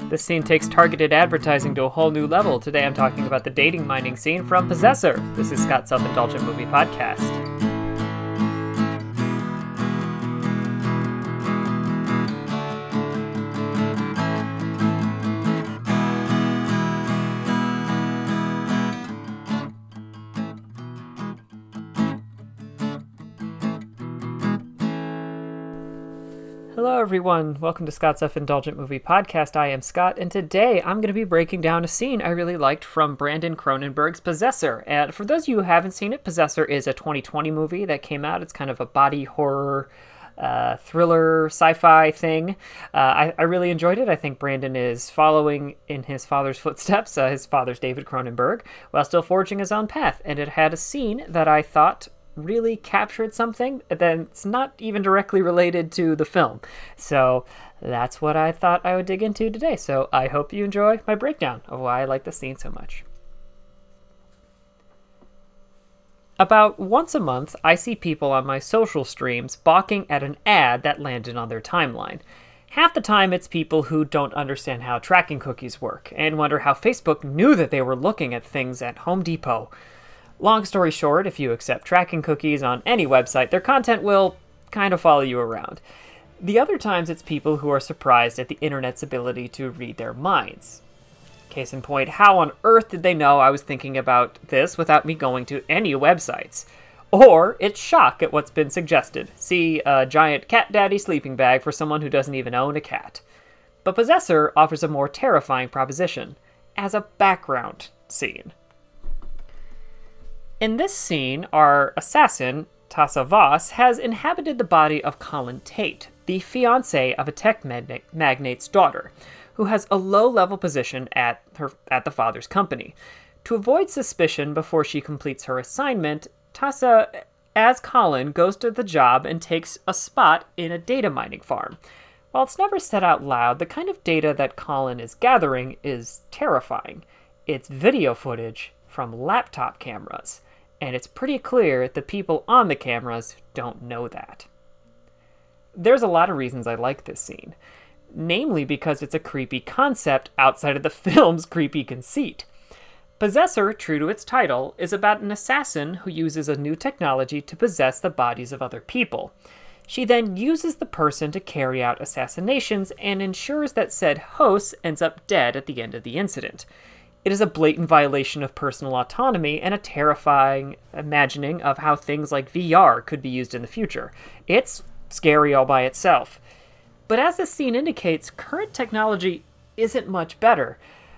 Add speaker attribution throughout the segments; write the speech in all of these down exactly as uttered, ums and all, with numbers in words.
Speaker 1: This scene takes targeted advertising to a whole new level. Today I'm talking about the dating mining scene from Possessor. This is Scott's Self-Indulgent Movie Podcast. Hello everyone, welcome to Scott's Self-Indulgent Movie Podcast. I am Scott, and today I'm going to be breaking down a scene I really liked from Brandon Cronenberg's Possessor. And for those of you who haven't seen it, Possessor is a twenty twenty movie that came out. It's kind of a body horror, uh, thriller, sci-fi thing. Uh, I, I really enjoyed it. I think Brandon is following in his father's footsteps. Uh, his father's David Cronenberg, while still forging his own path. And it had a scene that I thought really captured something that's not even directly related to the film. So that's what I thought I would dig into today. So I hope you enjoy my breakdown of why I like the scene so much. About once a month, I see people on my social streams balking at an ad that landed on their timeline. Half the time, it's people who don't understand how tracking cookies work and wonder how Facebook knew that they were looking at things at Home Depot. Long story short, if you accept tracking cookies on any website, their content will kind of follow you around. The other times, it's people who are surprised at the internet's ability to read their minds. Case in point, how on earth did they know I was thinking about this without me going to any websites? Or it's shock at what's been suggested. See a giant cat daddy sleeping bag for someone who doesn't even own a cat. But Possessor offers a more terrifying proposition as a background scene. In this scene, our assassin, Taissa Voss, has inhabited the body of Colin Tate, the fiancé of a tech mag- magnate's daughter, who has a low-level position at her at the father's company. To avoid suspicion before she completes her assignment, Taissa, as Colin, goes to the job and takes a spot in a data mining farm. While it's never said out loud, the kind of data that Colin is gathering is terrifying. It's video footage from laptop cameras. And it's pretty clear the people on the cameras don't know that. There's a lot of reasons I like this scene, namely because it's a creepy concept outside of the film's creepy conceit. Possessor, true to its title, is about an assassin who uses a new technology to possess the bodies of other people. She then uses the person to carry out assassinations and ensures that said host ends up dead at the end of the incident. It is a blatant violation of personal autonomy and a terrifying imagining of how things like V R could be used in the future. It's scary all by itself. But as the scene indicates, current technology isn't much better.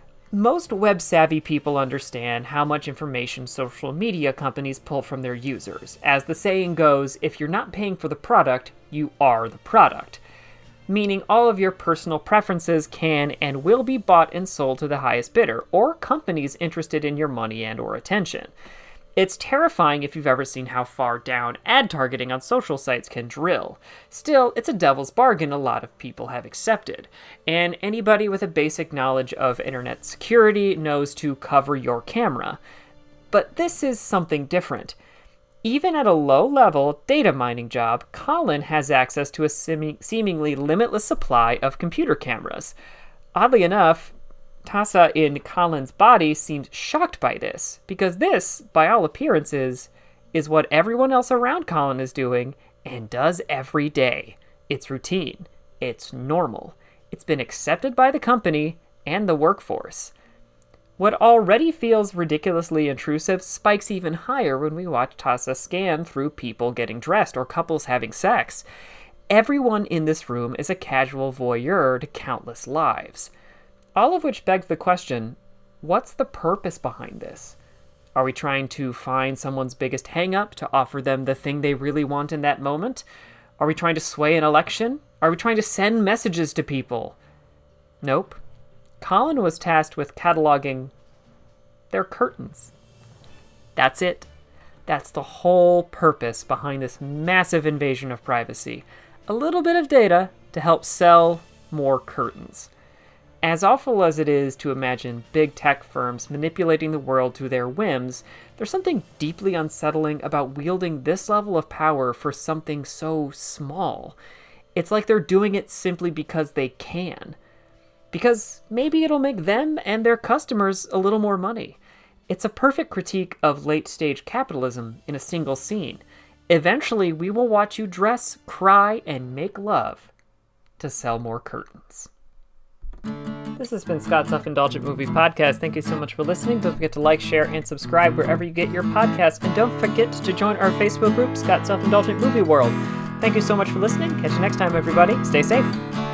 Speaker 1: Most web-savvy people understand how much information social media companies pull from their users. As the saying goes, if you're not paying for the product, you are the product. Meaning all of your personal preferences can and will be bought and sold to the highest bidder, or companies interested in your money and or attention. It's terrifying if you've ever seen how far down ad targeting on social sites can drill. Still, it's a devil's bargain a lot of people have accepted, and anybody with a basic knowledge of internet security knows to cover your camera. But this is something different. Even at a low-level data mining job, Colin has access to a seem- seemingly limitless supply of computer cameras. Oddly enough, Taissa in Colin's body seems shocked by this, because this, by all appearances, is what everyone else around Colin is doing and does every day. It's routine. It's normal. It's been accepted by the company and the workforce. What already feels ridiculously intrusive spikes even higher when we watch Taissa scan through people getting dressed or couples having sex. Everyone in this room is a casual voyeur to countless lives. All of which begs the question, what's the purpose behind this? Are we trying to find someone's biggest hang-up to offer them the thing they really want in that moment? Are we trying to sway an election? Are we trying to send messages to people? Nope. Colin was tasked with cataloging their curtains. That's it. That's the whole purpose behind this massive invasion of privacy. A little bit of data to help sell more curtains. As awful as it is to imagine big tech firms manipulating the world to their whims, there's something deeply unsettling about wielding this level of power for something so small. It's like they're doing it simply because they can. because maybe it'll make them and their customers a little more money. It's a perfect critique of late-stage capitalism in a single scene. Eventually, we will watch you dress, cry, and make love to sell more curtains. This has been Scott's Self-Indulgent Movie Podcast. Thank you so much for listening. Don't forget to like, share, and subscribe wherever you get your podcasts. And don't forget to join our Facebook group, Scott's Self-Indulgent Movie World. Thank you so much for listening. Catch you next time, everybody. Stay safe.